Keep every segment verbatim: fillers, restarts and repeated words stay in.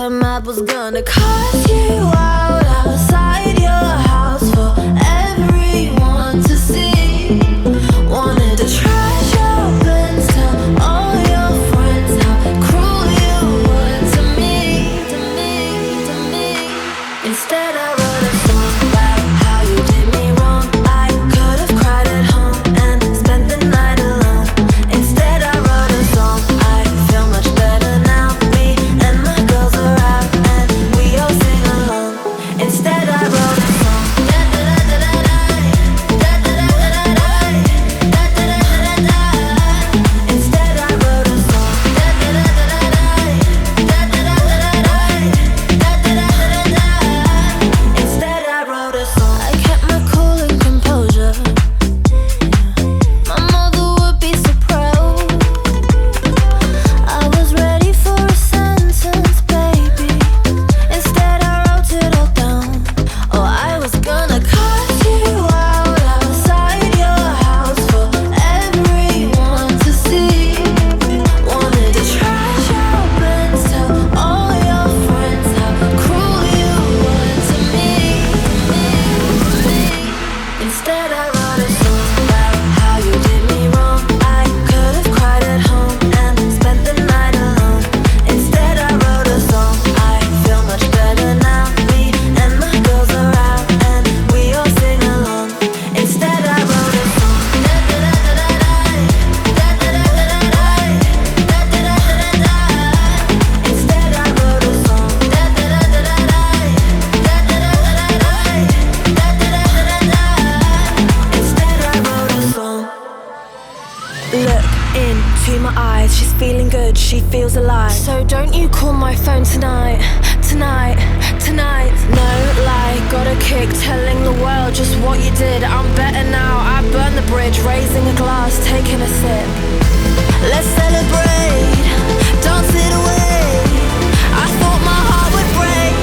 the map was gonna cut you out outside your house for everyone to see. Wanted to trash your bins, tell all your friends how cruel you were to me, to me, to me. Instead I wrote a song about how you did me wrong. I could have cried at home and spent the night alone. Instead I wrote a song, I feel much better now. Me and my girls are out and we all sing along. Instead I wrote a song. Instead I wrote a song. Instead I wrote a song. I kept my cool and composure. My mother would be so proud. I was ready for a sentence, baby. Instead I wrote it all down. Oh, I was gonna cut you out outside your house for everyone to see. Wanted to trash your bins, tell all your friends how cruel you were to me, me, me. Instead I wrote a song about how you did me wrong. I could have cried at home and spent the night alone. Instead I wrote a song, I feel much better now. Me and my girls are out and we all sing along. Instead I wrote a song. Instead I wrote a song. Instead I wrote a song. Look into my eyes, she's feeling good, she feels alive. So don't you call my phone tonight, tonight, tonight. No lie, got a kick telling the world just what you did. I'm better now, I burned the bridge, raising a glass, taking a sip. Let's celebrate, dance it away. I thought my heart would break.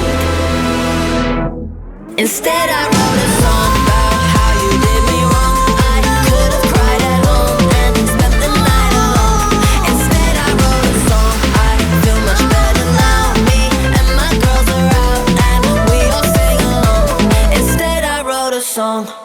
Instead I wrote a song about how you did me wrong. I could have cried at home and spent the night alone. Instead I wrote a song, I feel much better now. Me and my girls are out and we all sing along. Instead I wrote a song.